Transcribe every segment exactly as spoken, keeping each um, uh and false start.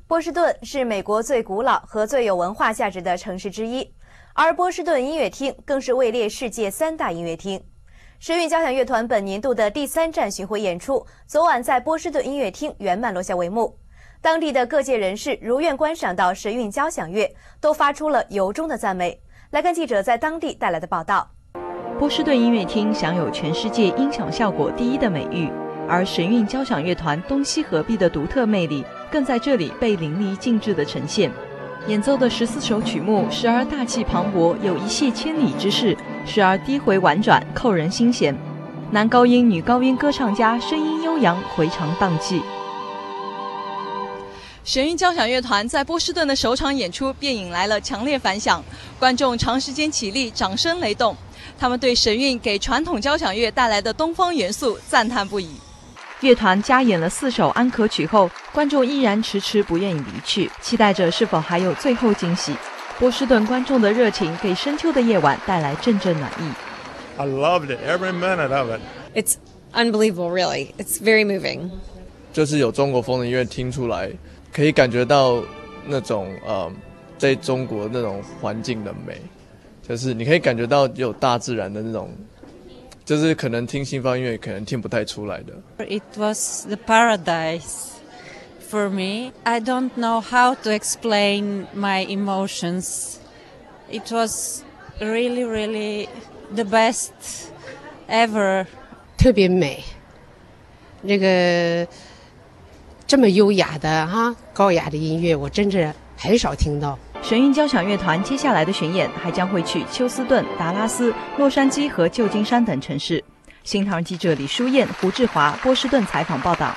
波士顿是美国最古老和最有文化价值的城市之一，而波士顿音乐厅更是位列世界三大音乐厅。神韵交响乐团本年度的第三站巡回演出，昨晚在波士顿音乐厅圆满落下帷幕。当地的各界人士如愿观赏到神韵交响乐，都发出了由衷的赞美。来看记者在当地带来的报道。 波士顿音乐厅享有全世界音响效果第一的美誉，而神韵交响乐团东西合璧的独特魅力更在这里被淋漓尽致地呈现。演奏的十四首曲目，时而大气磅礴，有一泻千里之势；时而低回婉转，扣人心弦。男高音、女高音歌唱家声音悠扬，回肠荡气。神韵交响乐团在波士顿的首场演出便引来了强烈反响，观众长时间起立，掌声雷动。他们对神韵给传统交响乐带来的东方元素赞叹不已。乐团加演了四首安可曲后，观众依然迟迟不愿意离去，期待着是否还有最后惊喜。波士顿观众的热情给深秋的夜晚带来阵阵暖意。 I loved it, every minute of it. It's unbelievable, really. It's very moving. 就是有中国风的音乐听出来，可以感觉到那种呃，在中国那种环境的美，就是你可以感觉到有大自然的那种。就是可能听西方音乐可能听不太出来的。 It was the paradise for me. I don't know how to explain my emotions. It was really, really the best ever. 特别美，这个这么优雅的哈高雅的音乐，我真是很少听到。 神韵交响乐团接下来的巡演还将会去休斯顿、达拉斯、洛杉矶和旧金山等城市。新唐人记者李淑燕、胡志华，波士顿采访报道。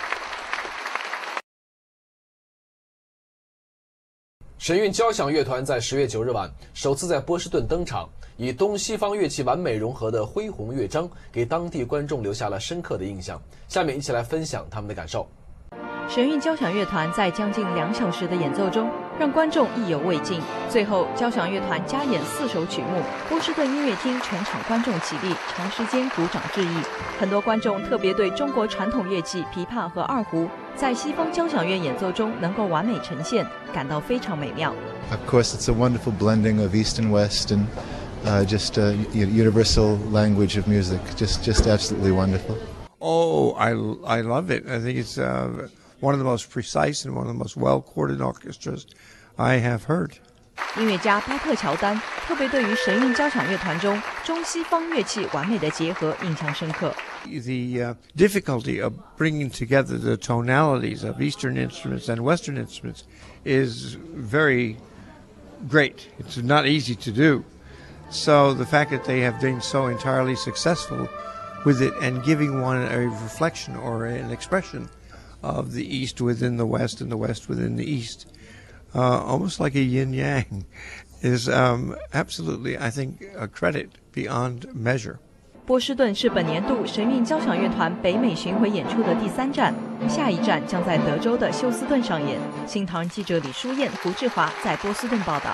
神韵交响乐团在十月九日晚首次在波士顿登场，以东西方乐器完美融合的恢宏乐章，给当地观众留下了深刻的印象。下面一起来分享他们的感受。 神韵交响乐团在将近两小时的演奏中，让观众意犹未尽。最后，交响乐团加演四首曲目，波士顿音乐厅全场观众起立，长时间鼓掌致意。很多观众特别对中国传统乐器琵琶和二胡在西方交响乐演奏中能够完美呈现，感到非常美妙。 Of course, it's a wonderful blending of East and West, and uh, just a universal language of music. Just, just absolutely wonderful. Oh, I, I love it. I think it's uh, one of the most precise and one of the most well-chorded orchestras I have heard. 音乐家巴特乔丹特别对于神韵交响乐团中中西方乐器完美的结合印象深刻。 The uh, difficulty of bringing together the tonalities of Eastern instruments and Western instruments is very great. It's not easy to do. So the fact that they have been so entirely successful with it and giving one a reflection or an expression of the East within the West and the West within the East, uh, almost like a yin-yang, is um, absolutely, I think, a credit beyond measure. 波士顿是本年度神韵交响乐团北美巡回演出的第三站，下一站将在德州的休斯顿上演。新唐人记者李淑燕、胡志华在波士顿报道。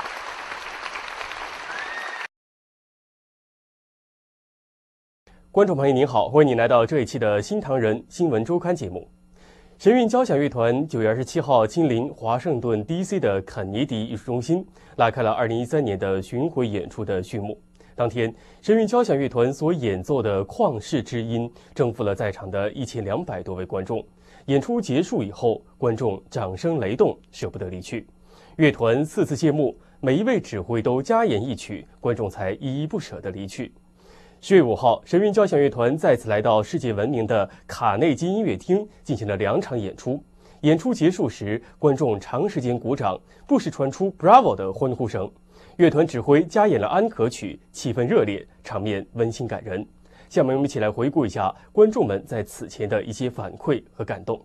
观众朋友您好，欢迎您来到这一期的新唐人新闻周刊节目。神韵交响乐团九月二十七号亲临华盛顿 D C 的肯尼迪艺术中心，拉开了二零一三年的巡回演出的序幕。当天，神韵交响乐团所演奏的《旷世之音》征服了在场的一千两百多位观众。演出结束以后，观众掌声雷动，舍不得离去。乐团四次谢幕，每一位指挥都加演一曲，观众才依依不舍地离去。十月五号，神韵交响乐团再次来到世界闻名的卡内基音乐厅进行了两场演出。演出结束时，观众长时间鼓掌，不时传出 Bravo 的欢呼声。乐团指挥加演了安可曲，气氛热烈，场面温馨感人。下面我们一起来回顾一下观众们在此前的一些反馈和感动。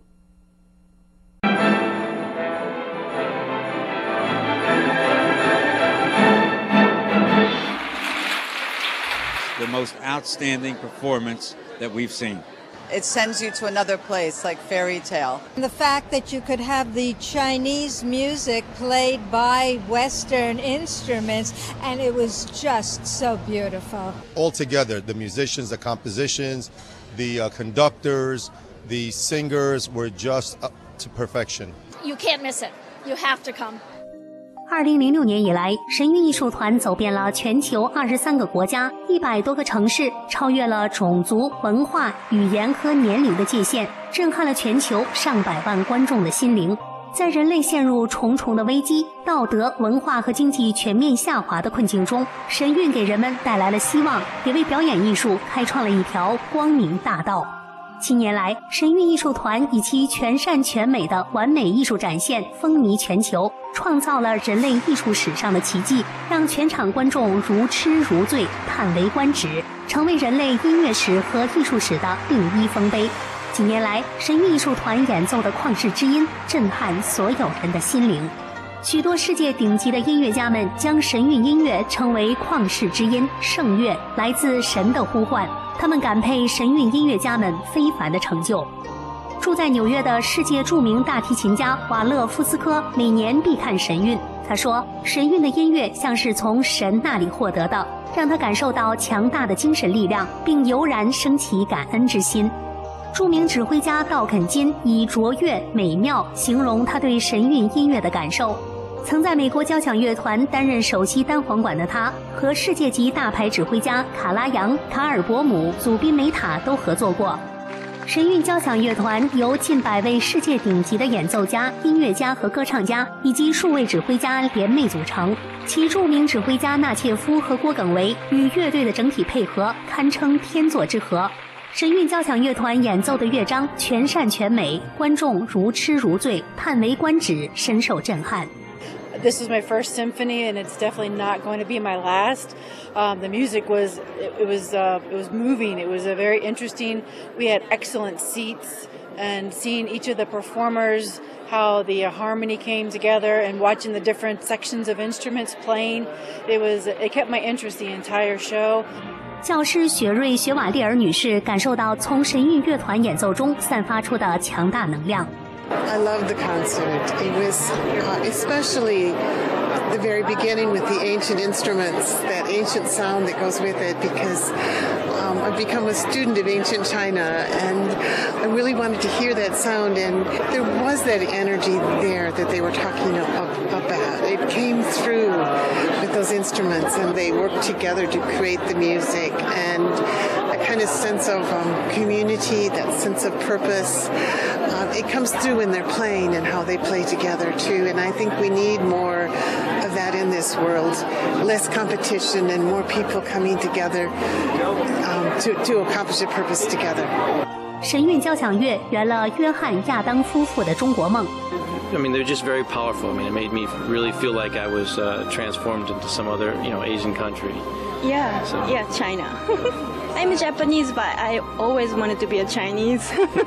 The most outstanding performance that we've seen. It sends you to another place, like fairy tale. The fact that you could have the Chinese music played by Western instruments, and it was just so beautiful. Altogether, the musicians, the compositions, the uh, conductors, the singers were just up to perfection. you can't miss it. You have to come. 二零零六年以来，神韵艺术团走遍了全球二十三个国家、一百多个城市，超越了种族、文化、语言和年龄的界限，震撼了全球上百万观众的心灵。在人类陷入重重的危机、道德、文化和经济全面下滑的困境中，神韵给人们带来了希望，也为表演艺术开创了一条光明大道。七年来，神韵艺术团以其全善全美的完美艺术展现风靡全球，创造了人类艺术史上的奇迹，让全场观众如痴如醉，叹为观止，成为人类音乐史和艺术史的另一丰碑。几年来，神韵艺术团演奏的旷世之音震撼所有人的心灵。许多世界顶级的音乐家们将神韵音乐称为旷世之音、圣乐，来自神的呼唤。他们感佩神韵音乐家们非凡的成就。住在纽约的世界著名大提琴家瓦勒夫斯科每年必看神韵。他说，神韵的音乐像是从神那里获得的，让他感受到强大的精神力量，并油然升起感恩之心。著名指挥家道肯金以卓越、美妙形容他对神韵音乐的感受。曾在美国交响乐团担任首席单簧管的他，和世界级大牌指挥家卡拉扬、卡尔伯姆、祖宾梅塔都合作过。神韵交响乐团由近百位世界顶级的演奏家、音乐家和歌唱家，以及数位指挥家联袂组成。其著名指挥家纳切夫和郭耿维与乐队的整体配合堪称天作之合。神韵交响乐团演奏的乐章全善全美，观众如痴如醉，叹为观止，深受震撼。 This is my first symphony, and it's definitely not going to be my last. Um, the music was it, it was uh, it was moving. It was a very interesting. We had excellent seats, and seeing each of the performers, how the uh, harmony came together, and watching the different sections of instruments playing, it was it kept my interest the entire show. 教师雪瑞·雪瓦利尔女士感受到从神韵乐团演奏中散发出的强大能量。 I loved the concert. It was uh, especially the very beginning with the ancient instruments, that ancient sound that goes with it, because um, I've become a student of ancient China, and I really wanted to hear that sound, and there was that energy there that they were talking about. It came through with those instruments, and they worked together to create the music, and a kind of sense of um, community, that sense of purpose. Um, it comes through when they're playing and how they play together too, and I think we need more of that in this world. Less competition and more people coming together um, to, to accomplish a purpose together. 神韵交响乐圆了约翰·亚当夫妇的中国梦。 I mean, they're just very powerful. I mean, it made me really feel like I was uh, transformed into some other, you know, Asian country. Yeah, so. yeah, China. I'm Japanese, but I always wanted to be a Chinese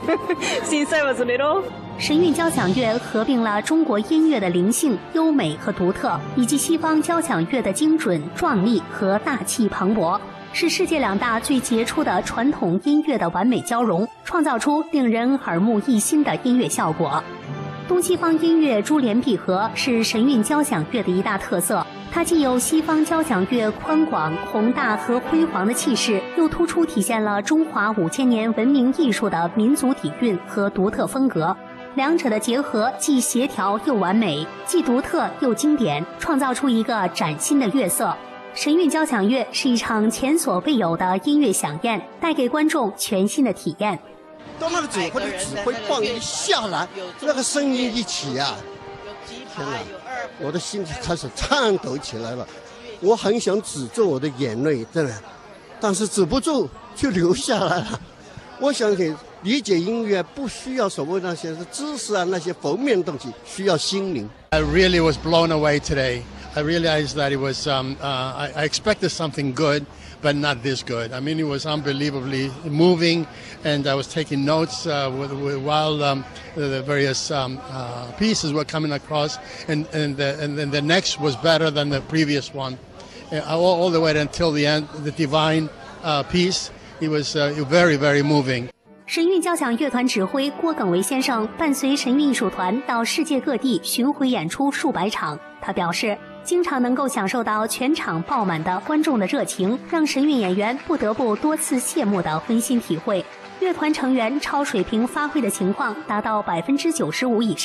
since I was little. 神韵交响乐合并了中国音乐的灵性、优美和独特，以及西方交响乐的精准、壮丽和大气磅礴，是世界两大最杰出的传统音乐的完美交融，创造出令人耳目一新的音乐效果。东西方音乐珠联璧合是神韵交响乐的一大特色，它既有西方交响乐宽广、宏大和辉煌的气势，又突出体现了中华五千年文明艺术的民族底蕴和独特风格。两者的结合既协调又完美，既独特又经典，创造出一个崭新的乐色。神韵交响乐是一场前所未有的音乐飨宴，带给观众全新的体验。 当那个指挥的指挥棒一下来，那个声音一起啊，天哪，我的心开始颤抖起来了。我很想止住我的眼泪，真的，但是止不住就流下来了。我想给理解音乐不需要所谓那些知识啊，那些浮面东西，需要心灵。 I really was blown away today. I realized that it was. Um, uh, I, I expected something good, but not this good. I mean, it was unbelievably moving, and I was taking notes uh, with, with, while um, the, the various um, uh, pieces were coming across, and and the, and then the next was better than the previous one, uh, all, all the way until the end. The divine uh, piece. It was uh, very, very moving. 神韵交响乐团指挥郭耿维先生伴随神韵艺术团到世界各地巡回演出数百场。他表示，经常能够享受到全场爆满的观众的热情，让神韵演员不得不多次谢幕的温馨体会。乐团成员超水平发挥的情况达到百分之九十五以上。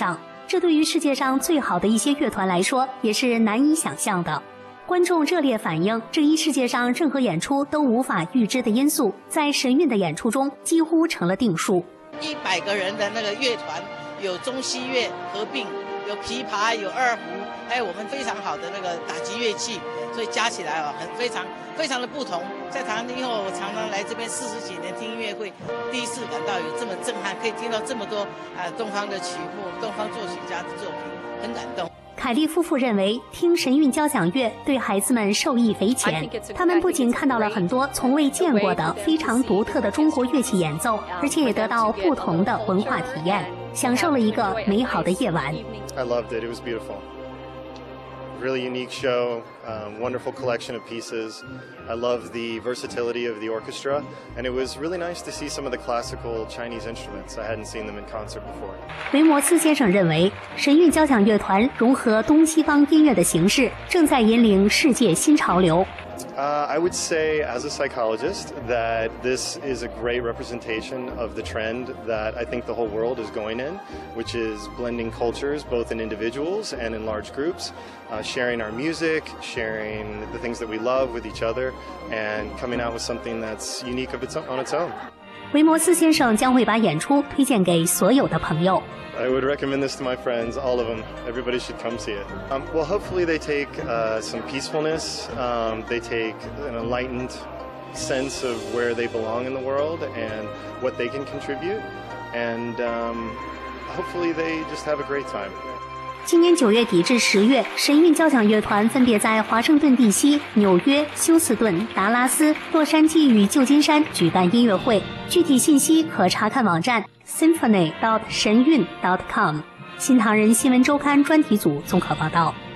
这对于世界上最好的一些乐团来说也是难以想象的。观众热烈反映，这一世界上任何演出都无法预知的因素，在神韵的演出中几乎成了定数。 一百个人的那个乐团，有中西乐合并，有琵琶，有二胡，还有我们非常好的那个打击乐器，所以加起来啊，很非常非常的不同。在台湾因为我常常来这边四十几年听音乐会，第一次感到有这么震撼，可以听到这么多啊东方的曲目，东方作曲家的作品，很感动。 凯利夫妇认为，听神韵交响乐对孩子们受益匪浅。他们不仅看到了很多从未见过的非常独特的中国乐器演奏，而且也得到不同的文化体验，享受了一个美好的夜晚。 I loved it. It was beautiful. Really unique show, um, wonderful collection of pieces. I love the versatility of the orchestra, and it was really nice to see some of the classical Chinese instruments. I hadn't seen them in concert before. 维摩斯先生认为，神韵交响乐团融合东西方音乐的形式，正在引领世界新潮流。 Uh, I would say, as a psychologist, that this is a great representation of the trend that I think the whole world is going in, which is blending cultures, both in individuals and in large groups, uh, sharing our music, sharing the things that we love with each other, and coming out with something that's unique of its own, on its own. 维摩斯先生将会把演出推荐给所有的朋友。 I would recommend this to my friends, all of them. Everybody should come see it. Um, well, hopefully they take uh, some peacefulness. Um, they take an enlightened sense of where they belong in the world and what they can contribute. And um, hopefully they just have a great time. 今年九月底至十月，神韵交响乐团分别在华盛顿 D C、纽约、休斯顿、达拉斯、洛杉矶与旧金山举办音乐会。具体信息可查看网站 symphony dot 神韵 dot com。新唐人新闻周刊专题组综合报道。